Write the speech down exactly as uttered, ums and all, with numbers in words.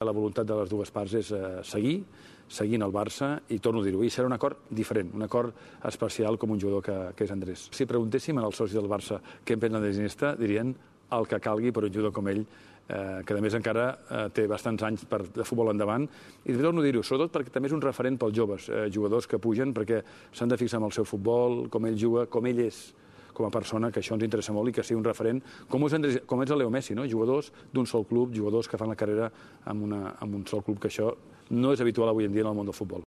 La voluntat de les dues parts és seguir, seguint el Barça, i torno a dir-ho, i serà un acord diferent, un acord especial com un jugador que, que és Andrés. Si preguntéssim als socis del Barça què en pensen d'Andrés Iniesta, dirien el que calgui per un jugador com ell, eh, que a més encara eh, té bastants anys per, de futbol endavant, i torno a dir-ho, sobretot perquè també és un referent pels joves, eh, jugadors que pugen, perquè s'han de fixar en el seu futbol, com ell juga, com ell és com a persona, que això ens interessa molt i que sigui un referent, com és, Andrés, com és el Leo Messi, no? Jugadors d'un sol club, jugadors que fan la carrera amb, una, amb un sol club, que això no és habitual avui en dia en el món del futbol.